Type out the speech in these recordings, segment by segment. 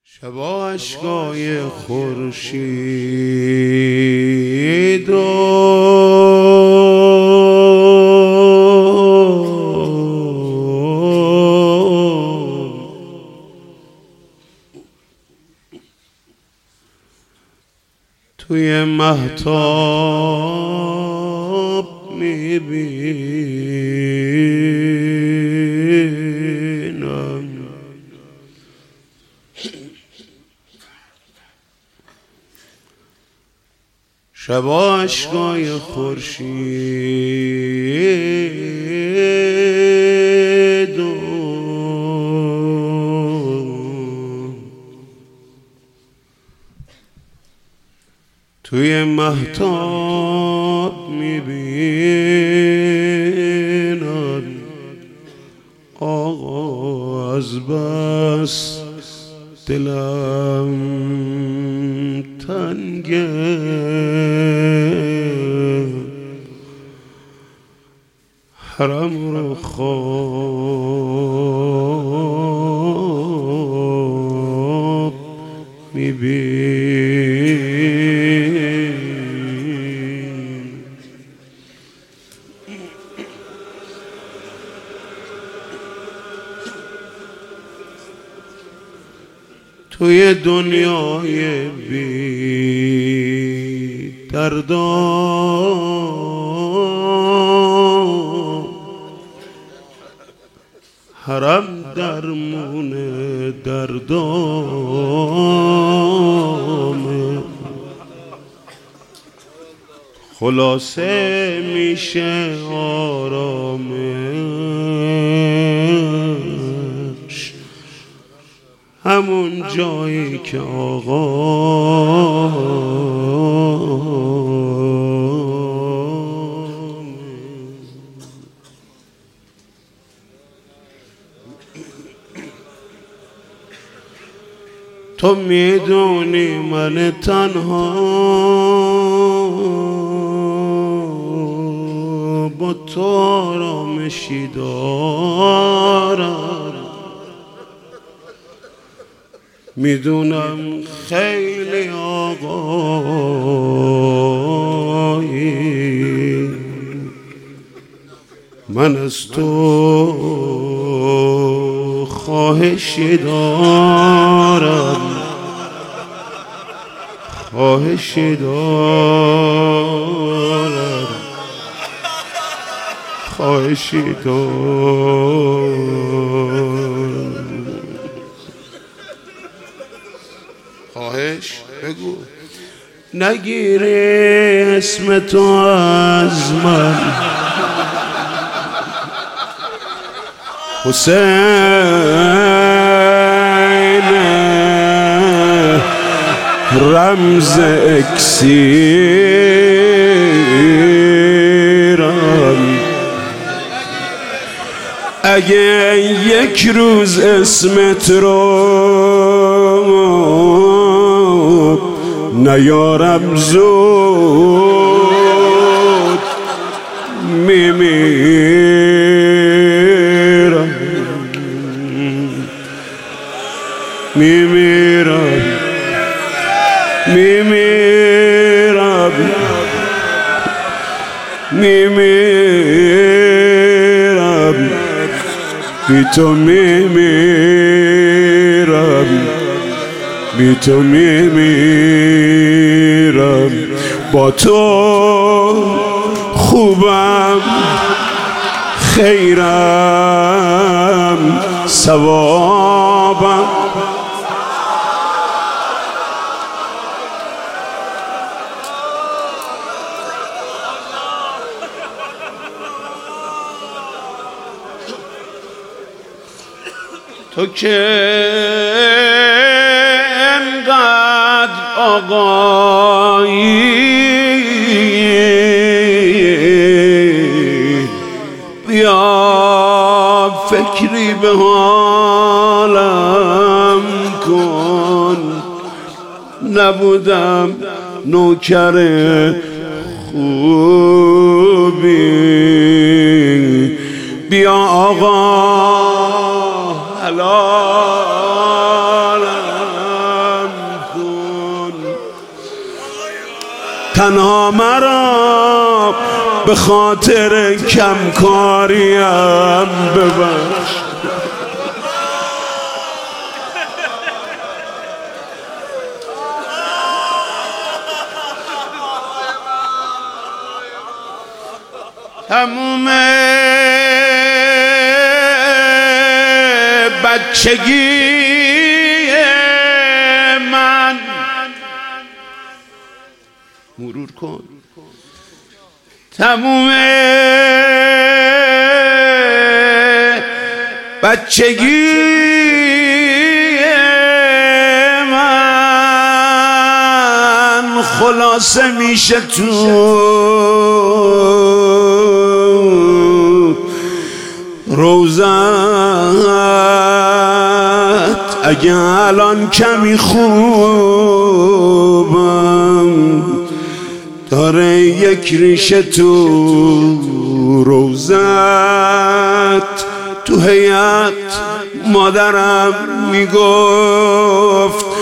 شب اشکای خورشید توی مهتاب میبینم. شب اشکای خورشید توی مهتاب میبینم. آقا از بس دلم تنگه، حرم رو خواب میبین. توی دنیای بی دردان حرم درمون دردامه. خلاصه میشه آرامش همون جایی که آقا تو میدونی من تنها با تو آرامشی دارم. میدونم خیلی آقایی، من از تو خواهشی دارم، خواهشی دارم، خواهشی دارم. خواهش بگو. نگیری اسم تو از من حسین، رمز اکسیرم. اگه یک روز اسمت رو نیارم زود میمیرم، میمیرم، میمیرم، میمیرم، بی تو میمیرم، بی تو میمیرم. با تو خوبم، خیرم، ثوابم. تو که انقدر آقایی، بیا فکری به حالم کن. نبودم نوکر خوبی، بیا آقا حلالم تنها مرا به خاطر کمکاریم ببخش. تموم بچگی من مرور کن، تموم بچگی من خلاصه میشه تو روزت. اگه الان کمی خوبم داره یک ریشه تو روزت. تو هیئت مادرم میگفت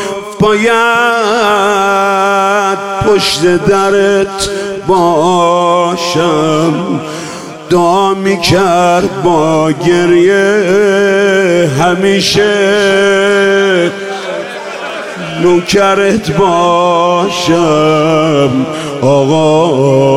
باید پشت درت باشم، دعا میکرد با گریه همیشه نوکرت باشم آقا.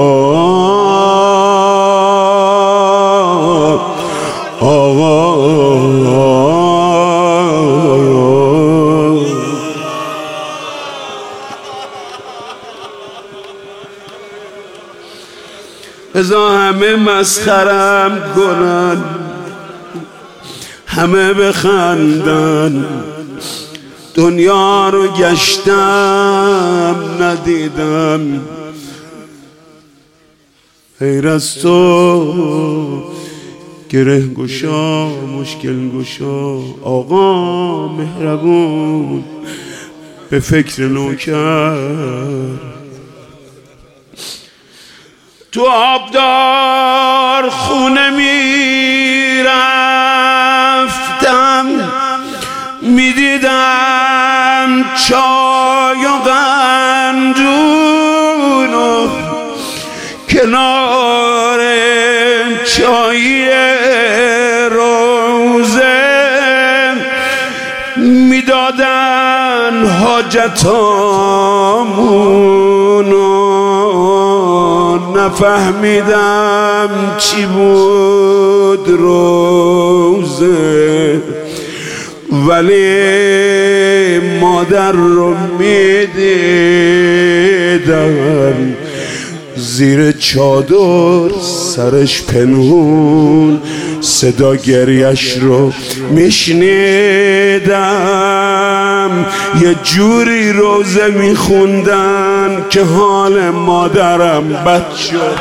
بذار همه مسخرم کنن، همه بخندن، دنیا رو گشتم ندیدم غیر از تو. گره گشا مشکل گشا آقا مهربون به فکر نوکر. تو آبدار خونه میرفتم میدیدم چای و قندون و کنار چای روزه میدادن حاجتامونو. نفهمیدم چی بود روزه، ولی مادر رو میدیدم زیر چادر سرش پنهون، صدا گریش رو میشنیدم. یه جوری روزه میخوندن که حال مادرم بد شد.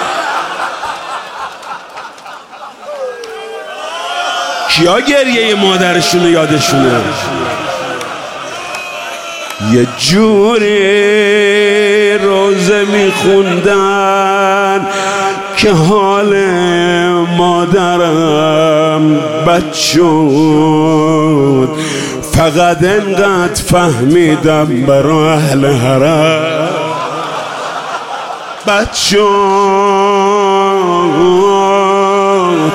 کیا گریه مادرشونو یادشونه؟ یه جوری روزه میخوندن که حال مادرم بد شد. فقط انقدر فهمیدم برای اهل حرم بد شد.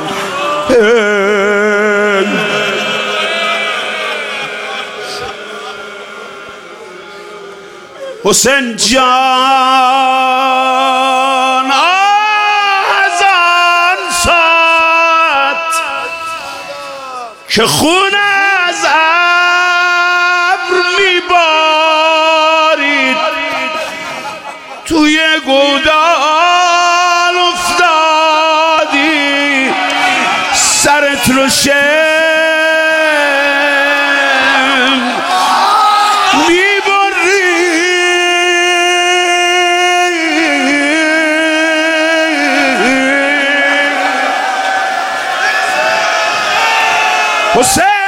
حسین جان از آن ساعت که خون از ابر میبارید توی گودال افتادی سرت رو حسین